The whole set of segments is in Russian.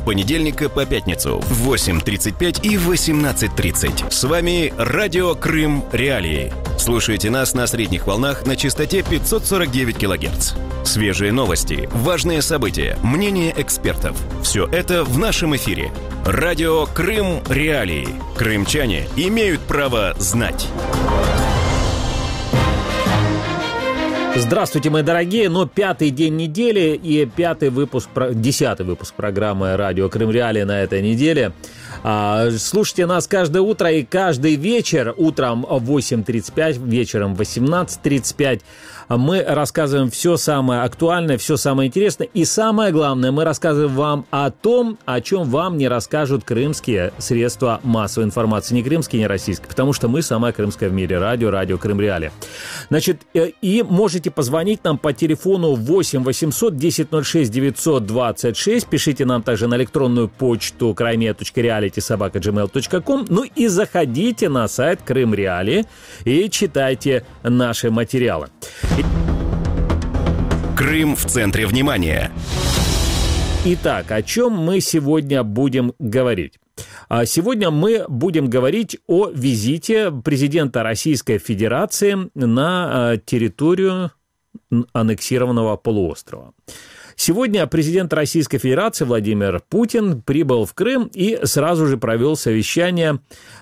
понедельника по пятницу в 8:35 и 18:30. С вами Радио Крым Реалии. Слушайте нас на средних волнах на частоте 549 кГц. Свежие новости, важные события, мнения экспертов. Все это в нашем эфире. Радио Крым Реалии. Крымчане имеют право знать. Здравствуйте, мои дорогие. Пятый день недели и 10-й выпуск программы «Радио Крым Реалии» на этой неделе. Слушайте нас каждое утро и каждый вечер. Утром в 8:35, вечером в 18:35. Мы рассказываем все самое актуальное, все самое интересное. И самое главное, мы рассказываем вам о том, о чем вам не расскажут крымские средства массовой информации. Не крымские, не российские, потому что мы самое крымское в мире. Радио Крым Реалии. Значит, и можете позвонить нам по телефону 8 800 1006 926. Пишите нам также на электронную почту krymia.reality@gmail.com. И заходите на сайт Крым Реалии и читайте наши материалы. Крым в центре внимания. Итак, о чем мы сегодня будем говорить? Сегодня мы будем говорить о визите президента Российской Федерации на территорию аннексированного полуострова. Сегодня президент Российской Федерации Владимир Путин прибыл в Крым и сразу же провел совещание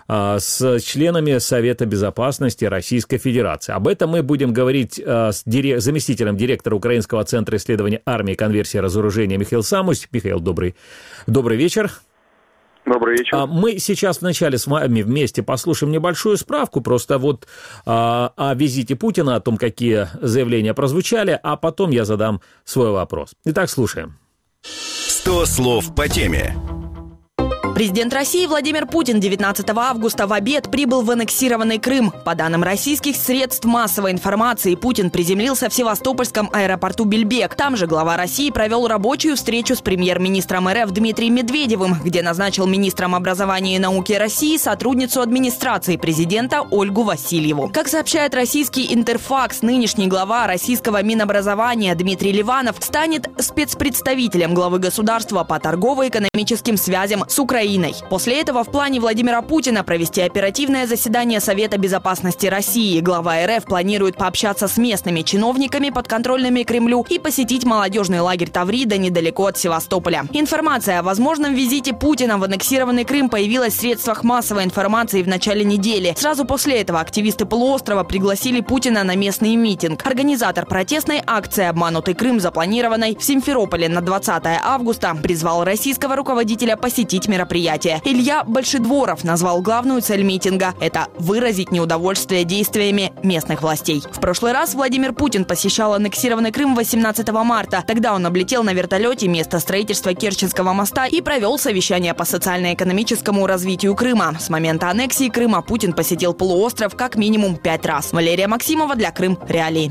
с членами Совета Безопасности Российской Федерации. Об этом мы будем говорить с заместителем директора Украинского центра исследований армии, конверсии и разоружения Михаил Самусь. Михаил, добрый вечер. Добрый вечер. Мы сейчас вначале с вами вместе послушаем небольшую справку просто о визите Путина, о том, какие заявления прозвучали, а потом я задам свой вопрос. Итак, слушаем. 100 слов по теме. Президент России Владимир Путин 19 августа в обед прибыл в аннексированный Крым. По данным российских средств массовой информации, Путин приземлился в Севастопольском аэропорту Бельбек. Там же глава России провел рабочую встречу с премьер-министром РФ Дмитрием Медведевым, где назначил министром образования и науки России сотрудницу администрации президента Ольгу Васильеву. Как сообщает российский Интерфакс, нынешний глава российского Минобразования Дмитрий Ливанов станет спецпредставителем главы государства по торгово-экономическим связям с Украиной. После этого в плане Владимира Путина провести оперативное заседание Совета Безопасности России. Глава РФ планирует пообщаться с местными чиновниками, подконтрольными Кремлю, и посетить молодежный лагерь Таврида недалеко от Севастополя. Информация о возможном визите Путина в аннексированный Крым появилась в средствах массовой информации в начале недели. Сразу после этого активисты полуострова пригласили Путина на местный митинг. Организатор протестной акции «Обманутый Крым», запланированной в Симферополе на 20 августа, призвал российского руководителя посетить мероприятие. Илья Большедворов назвал главную цель митинга – это выразить неудовольствие действиями местных властей. В прошлый раз Владимир Путин посещал аннексированный Крым 18 марта. Тогда он облетел на вертолете место строительства Керченского моста и провел совещание по социально-экономическому развитию Крыма. С момента аннексии Крыма Путин посетил полуостров как минимум 5 раз. Валерия Максимова для Крым Реалии.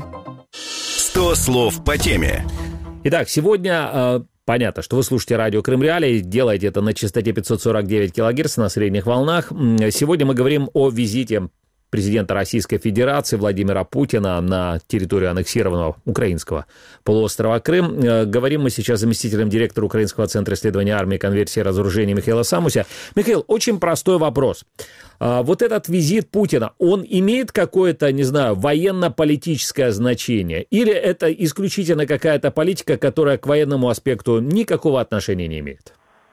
100 слов по теме. Итак, сегодня... Понятно, что вы слушаете радио Крым Реалии, делаете это на частоте 549 кГц на средних волнах. Сегодня мы говорим о визите президента Российской Федерации Владимира Путина на территорию аннексированного украинского полуострова Крым. Говорим мы сейчас с заместителем директора Украинского центра исследований армии, конверсии и разоружения Михаила Самуся. Михаил, очень простой вопрос. Вот этот визит Путина, он имеет какое-то, не знаю, военно-политическое значение? Или это исключительно какая-то политика, которая к военному аспекту никакого отношения не имеет?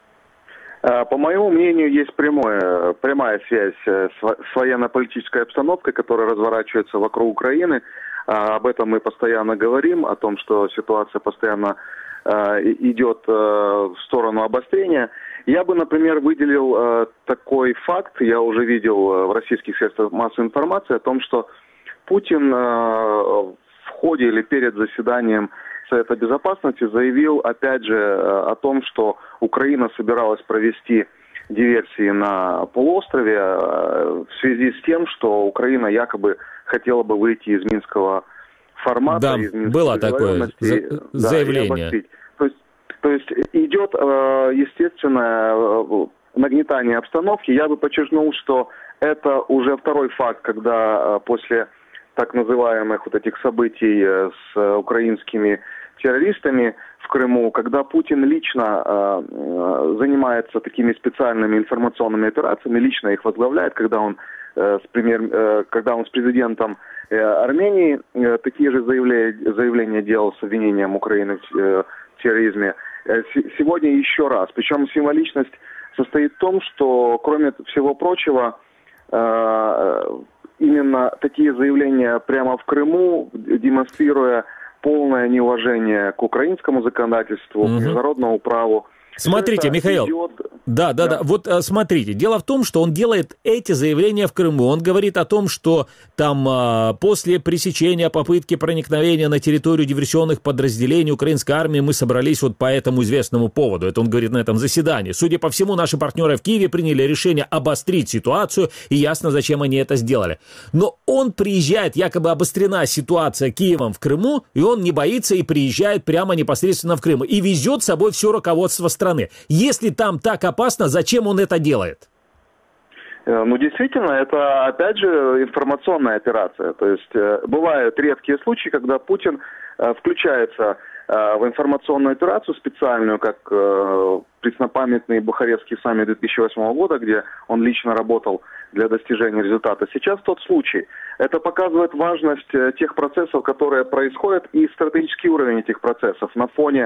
По моему мнению, есть прямая связь с военно-политической обстановкой, которая разворачивается вокруг Украины. Об этом мы постоянно говорим, о том, что ситуация постоянно идет в сторону обострения. Я бы, например, выделил такой факт, я уже видел в российских средствах массовой информации, о том, что Путин в ходе или перед заседанием Совета Безопасности заявил, опять же, о том, что Украина собиралась провести диверсии на полуострове в связи с тем, что Украина якобы хотела бы выйти из Минского формата. Да, из Минской было такое заявление. То есть идет, естественно, нагнетание обстановки. Я бы подчеркнул, что это уже второй факт, когда после так называемых вот этих событий с украинскими террористами в Крыму, когда Путин лично занимается такими специальными информационными операциями, лично их возглавляет, когда он с президентом Армении такие же заявления делал с обвинением Украины в терроризме. Сегодня еще раз. Причем символичность состоит в том, что, кроме всего прочего, именно такие заявления прямо в Крыму, демонстрируя полное неуважение к украинскому законодательству, к международному праву. Смотрите, Михаил, да. Вот смотрите, дело в том, что он делает эти заявления в Крыму. Он говорит о том, что там после пресечения попытки проникновения на территорию диверсионных подразделений украинской армии мы собрались вот по этому известному поводу. Это он говорит на этом заседании. Судя по всему, наши партнеры в Киеве приняли решение обострить ситуацию, и ясно, зачем они это сделали. Но он приезжает, якобы обострена ситуация Киевом в Крыму, и он не боится и приезжает прямо непосредственно в Крым. И везет с собой все руководство страны. Если там так опасно, зачем он это делает? Ну, действительно, это, опять же, информационная операция. То есть бывают редкие случаи, когда Путин включается в информационную операцию специальную, как преснопамятный Бухарестский саммит 2008 года, где он лично работал для достижения результата. Сейчас тот случай. Это показывает важность тех процессов, которые происходят, и стратегический уровень этих процессов на фоне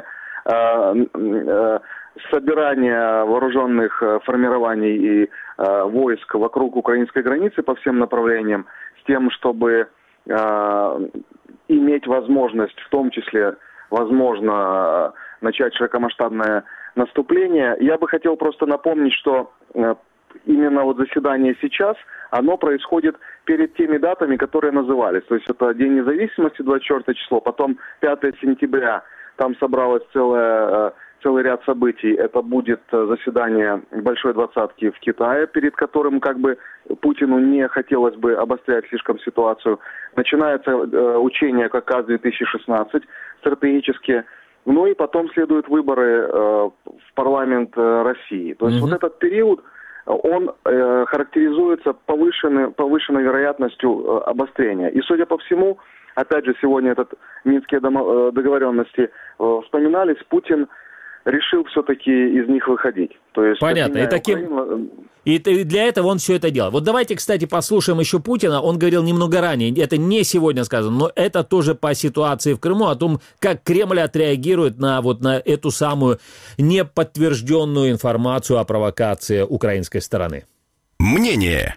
собирания вооруженных формирований и войск вокруг украинской границы по всем направлениям, с тем, чтобы иметь возможность, в том числе, возможно, начать широкомасштабное наступление. Я бы хотел просто напомнить, что именно вот заседание сейчас, оно происходит перед теми датами, которые назывались. То есть это День независимости, 24 число, потом 5 сентября, там собралось целый ряд событий. Это будет заседание Большой Двадцатки в Китае, перед которым как бы Путину не хотелось бы обострять слишком ситуацию. Начинается учение ККАС-2016 стратегически. Ну и потом следуют выборы в парламент России. То есть вот этот период, он характеризуется повышенной вероятностью обострения. И, судя по всему, опять же, сегодня минские договоренности вспоминались, Путин решил все-таки из них выходить. То есть, понятно. И для этого он все это делал. Вот давайте, кстати, послушаем еще Путина. Он говорил немного ранее, это не сегодня сказано, но это тоже по ситуации в Крыму, о том, как Кремль отреагирует на эту самую неподтвержденную информацию о провокации украинской стороны. Мнение.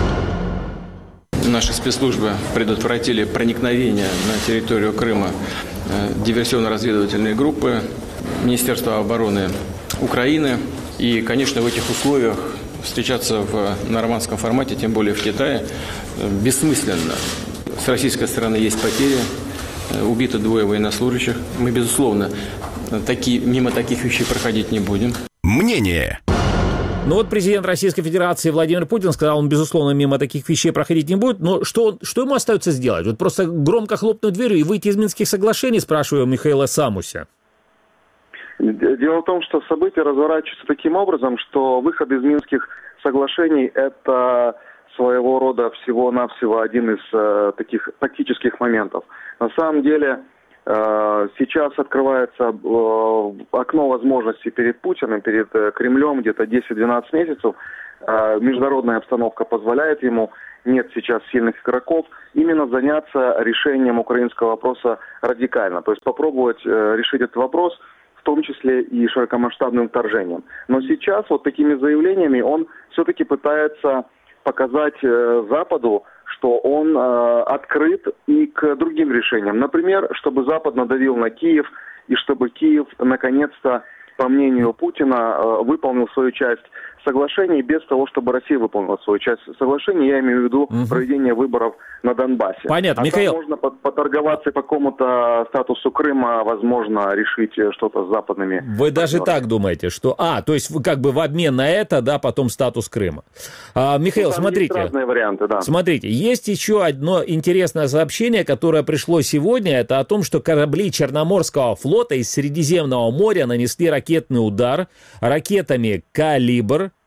Наши спецслужбы предотвратили проникновение на территорию Крыма диверсионно-разведывательной группы Министерства обороны Украины. И, конечно, в этих условиях встречаться в нормандском формате, тем более в Китае, бессмысленно. С российской стороны есть потери, убито 2 военнослужащих. Мы, безусловно, мимо таких вещей проходить не будем. Мнение. Ну вот президент Российской Федерации Владимир Путин сказал, он, безусловно, мимо таких вещей проходить не будет, но что ему остается сделать? Вот просто громко хлопнуть дверью и выйти из Минских соглашений, спрашиваю Михаила Самуся. Дело в том, что события разворачиваются таким образом, что выход из Минских соглашений – это своего рода всего-навсего один из таких тактических моментов. На самом деле сейчас открывается окно возможностей перед Путиным, перед Кремлем, где-то 10-12 месяцев. Международная обстановка позволяет ему, нет сейчас сильных игроков, именно заняться решением украинского вопроса радикально. То есть попробовать решить этот вопрос, в том числе и широкомасштабным вторжением. Но сейчас вот такими заявлениями он все-таки пытается показать Западу, что он открыт и к другим решениям. Например, чтобы Запад надавил на Киев, и чтобы Киев наконец-то, по мнению Путина, выполнил свою часть соглашений без того, чтобы Россия выполнила свою часть соглашений. Я имею в виду проведение выборов на Донбассе. Понятно, Михаил. Можно поторговаться по какому-то статусу Крыма, возможно, решить что-то с западными. Вы даже так думаете, что... то есть как бы в обмен на это, да, потом статус Крыма. Михаил, смотрите. Есть разные варианты, да. Смотрите, есть еще одно интересное сообщение, которое пришло сегодня. Это о том, что корабли Черноморского флота из Средиземного моря нанесли ракетный удар ракетами «Калибр»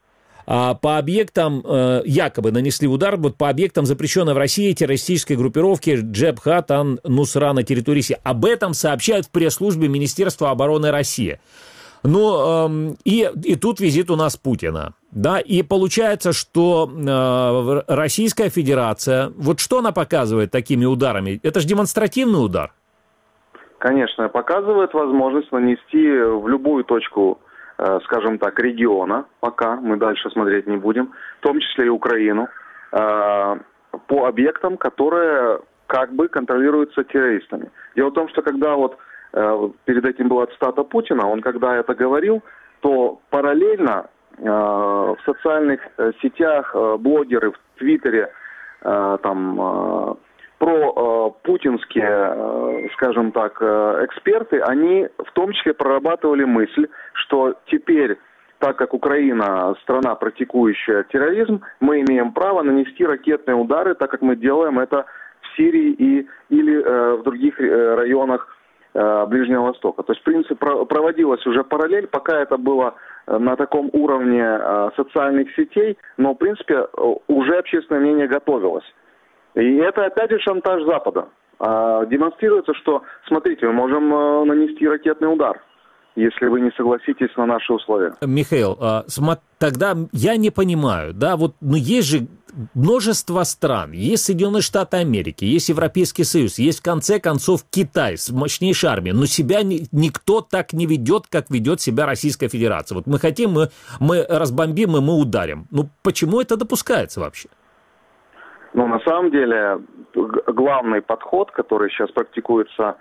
по объектам, якобы нанесли удар вот по объектам запрещенной в России террористической группировки Джебхат ан-Нусра на территории России. Об этом сообщают в пресс-службе Министерства обороны России. Ну, и тут визит у нас Путина, да, и получается, что Российская Федерация, вот что она показывает такими ударами? Это же демонстративный удар. Конечно, показывает возможность нанести в любую точку, скажем так, региона, пока мы дальше смотреть не будем, в том числе и Украину, по объектам, которые как бы контролируются террористами. Дело в том, что когда вот перед этим была цитата Путина, он когда это говорил, то параллельно в социальных сетях блогеры, в Твиттере, там пропутинские, скажем так, эксперты, они в том числе прорабатывали мысль, что теперь, так как Украина страна, практикующая терроризм, мы имеем право нанести ракетные удары, так как мы делаем это в Сирии или в других районах Ближнего Востока. То есть, в принципе, проводилась уже параллель, пока это было на таком уровне социальных сетей, но, в принципе, уже общественное мнение готовилось. И это, опять же, шантаж Запада. Демонстрируется, что, смотрите, мы можем нанести ракетный удар, если вы не согласитесь на наши условия. Михаил, тогда я не понимаю, да, вот, ну, есть же множество стран, есть Соединенные Штаты Америки, есть Европейский Союз, есть, в конце концов, Китай с мощнейшей армией, но себя никто так не ведет, как ведет себя Российская Федерация. Вот мы хотим, мы разбомбим, и мы ударим. Ну, почему это допускается вообще? Ну, на самом деле, главный подход, который сейчас практикуется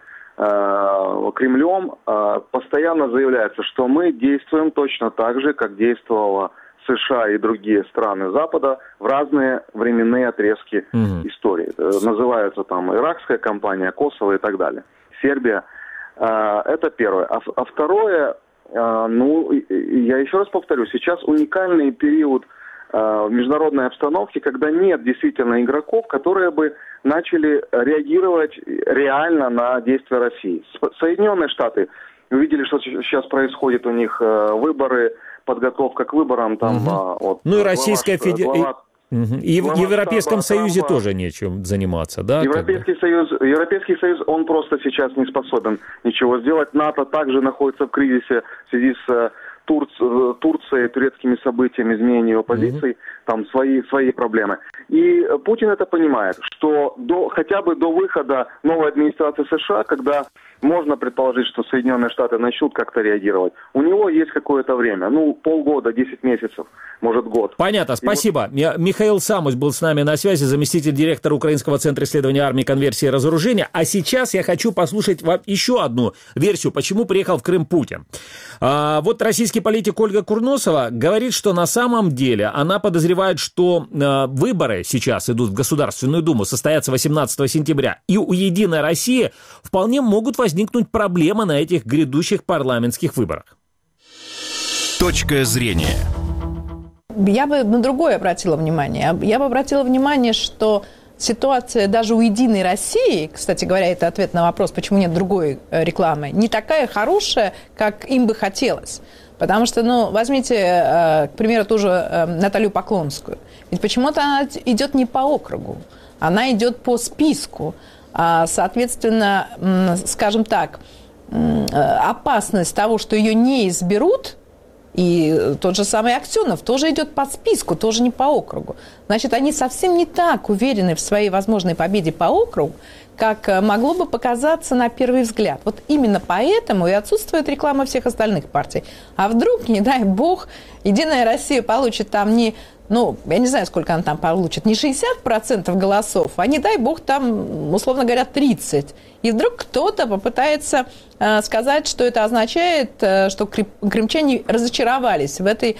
Кремлем, постоянно заявляется, что мы действуем точно так же, как действовала США и другие страны Запада в разные временные отрезки истории. Называются там иракская кампания, Косово и так далее. Сербия. Это первое. А второе, ну, я еще раз повторю, сейчас уникальный период в международной обстановке, когда нет действительно игроков, которые бы начали реагировать реально на действия России. Соединенные Штаты, вы видели, что сейчас происходит у них выборы, подготовка к выборам. Там, вот, ну и Российская Федерация. И в Европейском Союзе тоже нечем заниматься, да? Европейский Союз, он просто сейчас не способен ничего сделать. НАТО также находится в кризисе в связи с Турцией, турецкими событиями, изменением его позиций, там свои проблемы. И Путин это понимает, что хотя бы до выхода новой администрации США, когда можно предположить, что Соединенные Штаты начнут как-то реагировать, у него есть какое-то время, ну, полгода, 10 месяцев, может, год. Понятно, спасибо. Михаил Самус был с нами на связи, заместитель директора Украинского центра исследования армии, конверсии и разоружения. А сейчас я хочу послушать еще одну версию, почему приехал в Крым Путин. Вот российский политик Ольга Курносова говорит, что на самом деле она подозревает, что выборы сейчас идут в Государственную Думу, состоятся 18 сентября, и у «Единой России» вполне могут возникнуть проблемы на этих грядущих парламентских выборах. Точка зрения. Я бы на другое обратила внимание. Я бы обратила внимание, что ситуация даже у «Единой России», кстати говоря, это ответ на вопрос, почему нет другой рекламы, не такая хорошая, как им бы хотелось. Потому что, ну, возьмите, к примеру, ту же Наталью Поклонскую. Ведь почему-то она идет не по округу, она идет по списку. Соответственно, скажем так, опасность того, что ее не изберут, и тот же самый Аксенов тоже идет по списку, тоже не по округу. Значит, они совсем не так уверены в своей возможной победе по округу, как могло бы показаться на первый взгляд. Вот именно поэтому и отсутствует реклама всех остальных партий. А вдруг, не дай бог, «Единая Россия» получит там не, ну, я не знаю, сколько она там получит, не 60% голосов, а не дай бог там, условно говоря, 30%. И вдруг кто-то попытается сказать, что это означает, что крымчане разочаровались в этой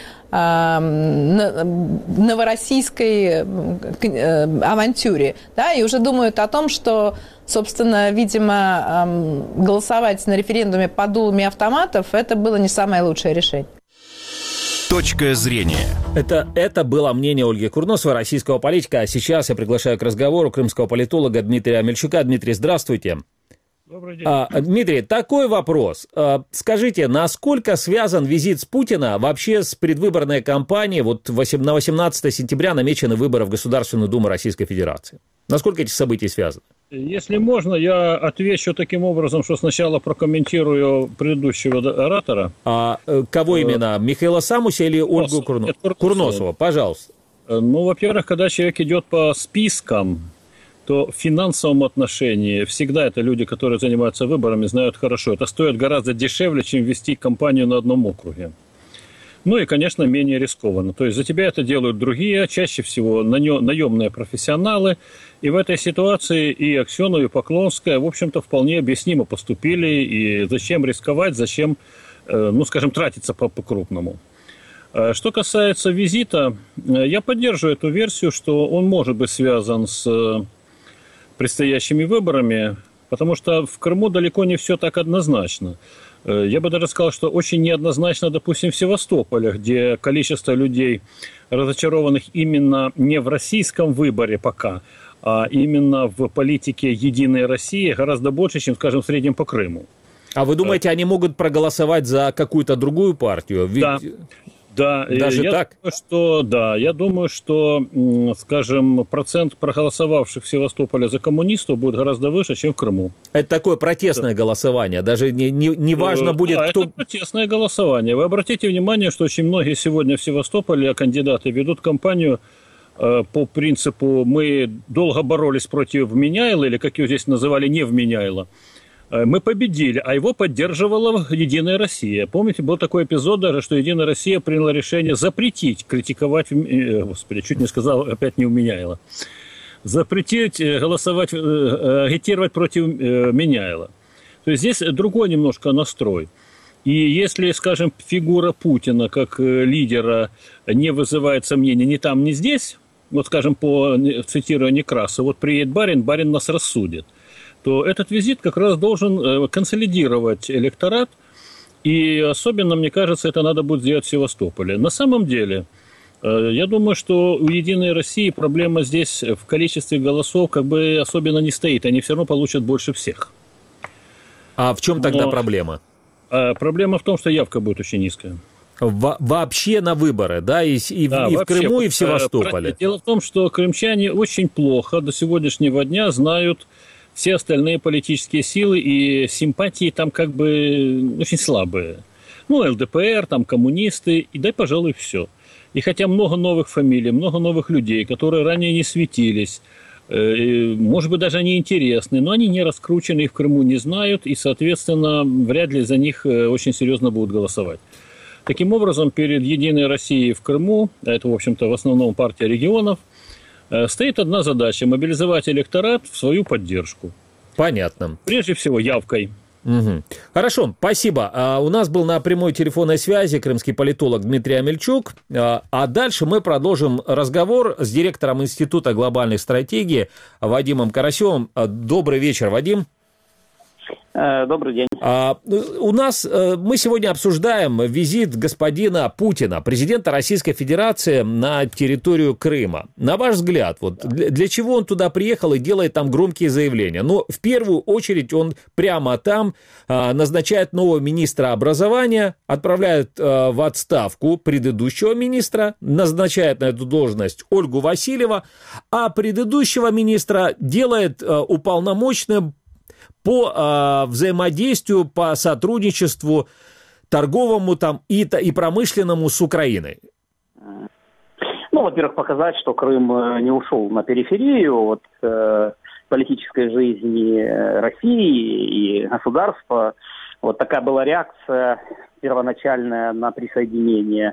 новороссийской авантюре, да, и уже думают о том, что, собственно, видимо, голосовать на референдуме под дулами автоматов – это было не самое лучшее решение. Точка зрения. Это было мнение Ольги Курносовой, российского политика. А сейчас я приглашаю к разговору крымского политолога Дмитрия Амельчука. Дмитрий, здравствуйте. Добрый день. Дмитрий, такой вопрос. Скажите, насколько связан визит с Путина вообще с предвыборной кампанией? Вот на 18 сентября намечены выборы в Государственную Думу Российской Федерации. Насколько эти события связаны? Если можно, я отвечу таким образом, что сначала прокомментирую предыдущего оратора. Кого именно? Михаила Самуся или Ольгу Курносову? Пожалуйста. Ну, во-первых, когда человек идет по спискам, то в финансовом отношении всегда это люди, которые занимаются выборами, знают хорошо. Это стоит гораздо дешевле, чем вести кампанию на одном округе. Ну и, конечно, менее рискованно. То есть за тебя это делают другие, чаще всего наемные профессионалы. И в этой ситуации и Аксенов, и Поклонская, в общем-то, вполне объяснимо поступили. И зачем рисковать, зачем, ну, скажем, тратиться по-крупному. Что касается визита, я поддерживаю эту версию, что он может быть связан с предстоящими выборами, потому что в Крыму далеко не все так однозначно. Я бы даже сказал, что очень неоднозначно, допустим, в Севастополе, где количество людей, разочарованных именно не в российском выборе пока, а именно в политике «Единой России» гораздо больше, чем, скажем, в среднем по Крыму. А вы думаете, они могут проголосовать за какую-то другую партию? Да, даже так? Я думаю, что, скажем, процент проголосовавших в Севастополе за коммунистов будет гораздо выше, чем в Крыму. Это такое протестное голосование, даже не важно будет, кто... это протестное голосование. Вы обратите внимание, что очень многие сегодня в Севастополе кандидаты ведут кампанию по принципу «мы долго боролись против Меняйла», или, как его здесь называли, «невменяйла». Мы победили, а его поддерживала «Единая Россия». Помните, был такой эпизод даже, что «Единая Россия» приняла решение запретить критиковать, господи, чуть не сказал, опять не Меняйла, запретить голосовать, агитировать против Меняйла. То есть здесь другой немножко настрой. И если, скажем, фигура Путина как лидера не вызывает сомнений ни там, ни здесь, вот, скажем, по цитированию Некрасова, вот приедет барин, барин нас рассудит, то этот визит как раз должен консолидировать электорат, и особенно, мне кажется, это надо будет сделать в Севастополе. На самом деле, я думаю, что у «Единой России» проблема здесь в количестве голосов как бы особенно не стоит, они все равно получат больше всех. А в чем тогда проблема? Проблема в том, что явка будет очень низкая. Вообще на выборы, да, и в Крыму, и в Севастополе. Дело в том, что крымчане очень плохо до сегодняшнего дня знают все остальные политические силы, и симпатии там как бы очень слабые. Ну, ЛДПР, там коммунисты, и дай, пожалуй, все. И хотя много новых фамилий, много новых людей, которые ранее не светились, может быть, даже они интересны, но они не раскручены и в Крыму не знают, и, соответственно, вряд ли за них очень серьезно будут голосовать. Таким образом, перед «Единой Россией» в Крыму, а это, в общем-то, в основном партия регионов, стоит одна задача – мобилизовать электорат в свою поддержку. Понятно. Прежде всего, явкой. Угу. Хорошо, спасибо. У нас был на прямой телефонной связи крымский политолог Дмитрий Амельчук. А дальше мы продолжим разговор с директором Института глобальной стратегии Вадимом Карасевым. Добрый вечер, Вадим. Добрый день. Мы сегодня обсуждаем визит господина Путина, президента Российской Федерации, на территорию Крыма. На ваш взгляд, вот для чего он туда приехал и делает там громкие заявления? Ну, в первую очередь, он прямо там назначает нового министра образования, отправляет в отставку предыдущего министра, назначает на эту должность Ольгу Васильеву, а предыдущего министра делает уполномоченным по взаимодействию, по сотрудничеству торговому там и промышленному с Украиной? Ну, во-первых, показать, что Крым не ушел на периферию от политической жизни России и государства. Вот такая была реакция первоначальная на присоединение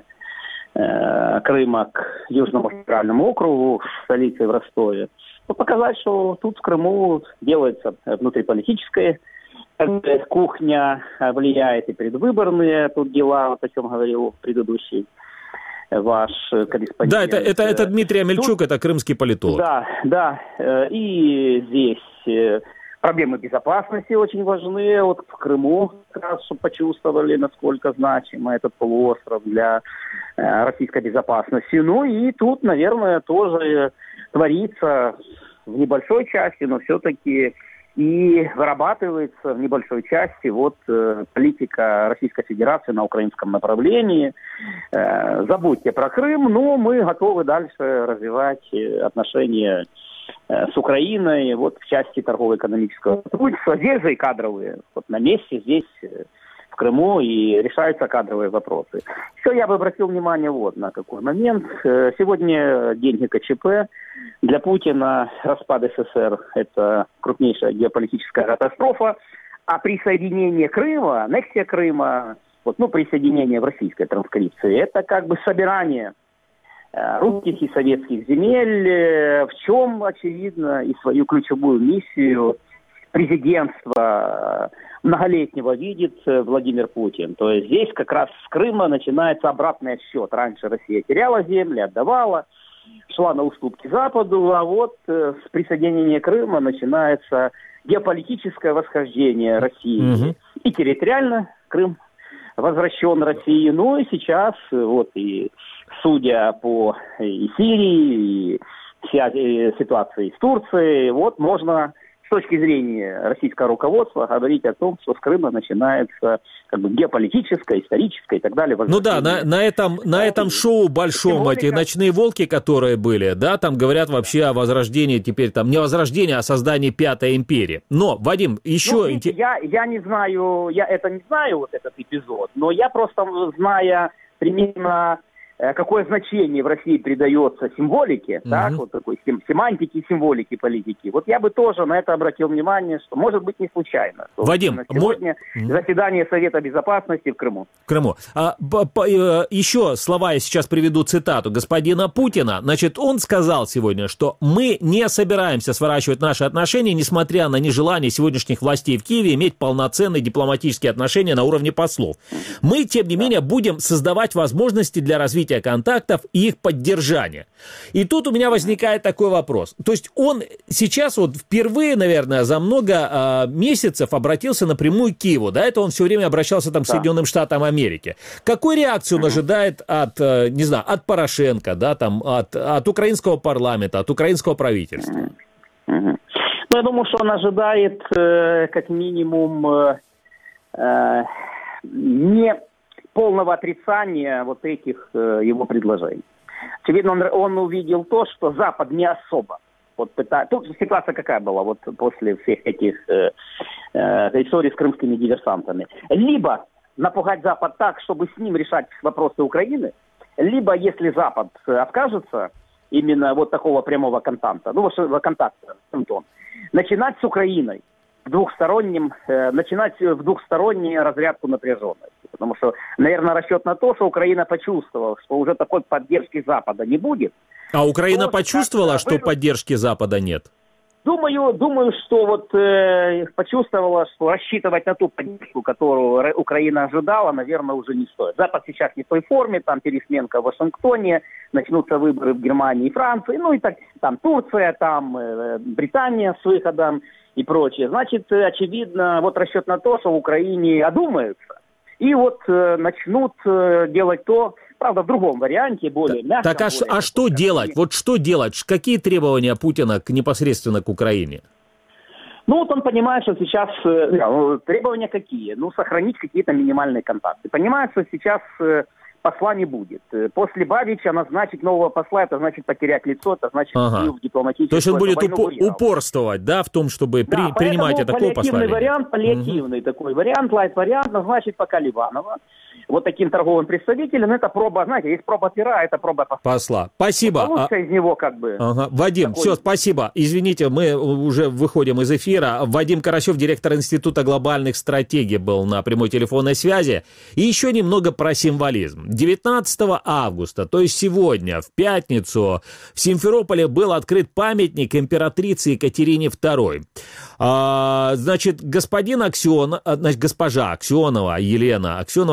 Крыма к Южному федеральному округу, столице в Ростове. Показать, что тут в Крыму делается внутриполитическая кухня, влияет и предвыборные тут дела, вот о чем говорил предыдущий ваш корреспондент. Да, это Дмитрий Амельчук, это крымский политолог. Да, и здесь проблемы безопасности очень важны. Вот в Крыму как раз, чтобы почувствовали, насколько значим этот полуостров для российской безопасности. Ну и тут, наверное, тоже творится в небольшой части, но все-таки и вырабатывается в небольшой части политика Российской Федерации на украинском направлении. Забудьте про Крым, но мы готовы дальше развивать отношения с Украиной, в части торгово-экономического сотрудничества. Здесь же и кадровые. На месте здесь, в Крыму, и решаются кадровые вопросы. Еще я бы обратил внимание на какой момент. Сегодня деньги КЧП. Для Путина распад СССР – это крупнейшая геополитическая катастрофа. А присоединение Крыма, аннексия Крыма, присоединение в российской транскрипции – это как бы собирание русских и советских земель, в чем, очевидно, и свою ключевую миссию президентства многолетнего видит Владимир Путин. То есть здесь как раз с Крыма начинается обратный отсчет. Раньше Россия теряла земли, отдавала, шла на уступки Западу, а с присоединения Крыма начинается геополитическое восхождение России. И территориально Крым возвращен России. Ну и сейчас, и судя по и Сирии, и ситуации с Турцией, можно с точки зрения российского руководства говорить о том, что с Крыма начинается геополитическое, историческое и так далее. На этом шоу большом, эти ночные волки, которые были, там говорят вообще о возрождении, теперь не возрождении, а создании Пятой империи. Но, Вадим, еще... Я не знаю, не знаю этот эпизод, но я просто, зная примерно какое значение в России придается символике, такой семантике, символике политики. Я бы тоже на это обратил внимание, что может быть не случайно. Вадим, сегодня заседание Совета Безопасности в Крыму. Еще слова я сейчас приведу цитату господина Путина. Он сказал сегодня, что мы не собираемся сворачивать наши отношения, несмотря на нежелание сегодняшних властей в Киеве иметь полноценные дипломатические отношения на уровне послов. Мы, тем не менее, будем создавать возможности для развития контактов и их поддержания. И тут у меня возникает такой вопрос. То есть он сейчас впервые, наверное, за много месяцев обратился напрямую к Киеву. До этого он все время обращался к Соединенным Штатам Америки. Какой реакции он ожидает от Порошенко, от украинского парламента, от украинского правительства? Я думаю, что он ожидает как минимум не полного отрицания этих его предложений. Очевидно, он увидел то, что Запад не особо Тут ситуация какая была после всех этих историй с крымскими диверсантами. Либо напугать Запад так, чтобы с ним решать вопросы Украины, либо, если Запад откажется именно такого прямого контакта, начинать с Украиной начинать в двухстороннюю разрядку напряженности. Потому что, наверное, расчет на то, что Украина почувствовала, что уже такой поддержки Запада не будет. А Украина почувствовала, что поддержки Запада нет? Думаю, что почувствовала, что рассчитывать на ту поддержку, которую Украина ожидала, наверное, уже не стоит. Запад сейчас не в той форме, там пересменка в Вашингтоне, начнутся выборы в Германии и Франции, там Турция, там Британия с выходом и прочее. Значит, очевидно, расчет на то, что в Украине одумаются и начнут делать то, правда, в другом варианте, более мягком. Так что делать? Что делать? Какие требования Путина непосредственно к Украине? Он понимает, что сейчас требования какие? Сохранить какие-то минимальные контакты. Понимает, что сейчас посла не будет. После Бабича назначить нового посла, это значит потерять лицо, это значит в дипломатическую. То есть он будет упорствовать, в том, чтобы принимать такое послание? Паллиативный такой вариант, лайт-вариант, назначить пока Ливанова. Таким торговым представителем, это проба, есть проба пера, это проба посла. Спасибо. Получится из него Вадим, все, спасибо. Извините, мы уже выходим из эфира. Вадим Карасев, директор Института глобальных стратегий, был на прямой телефонной связи. И еще немного про символизм. 19 августа, то есть сегодня, в пятницу, в Симферополе был открыт памятник императрице Екатерине II. Госпожа Аксенова, Елена Аксенова сказала, что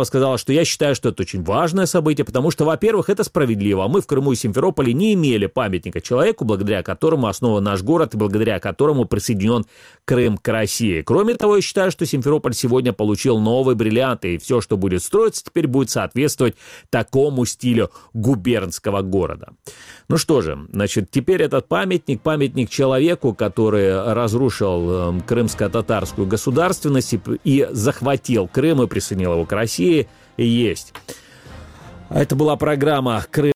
что я считаю, что это очень важное событие, потому что, во-первых, это справедливо. Мы в Крыму и Симферополе не имели памятника человеку, благодаря которому основан наш город и благодаря которому присоединен Крым к России. Кроме того, я считаю, что Симферополь сегодня получил новые бриллианты, и все, что будет строиться, теперь будет соответствовать такому стилю губернского города. Ну что же, значит, теперь этот памятник человеку, который разрушил крымско-татарскую государственность и захватил Крым и присоединил его к России, есть. Это была программа «Крым».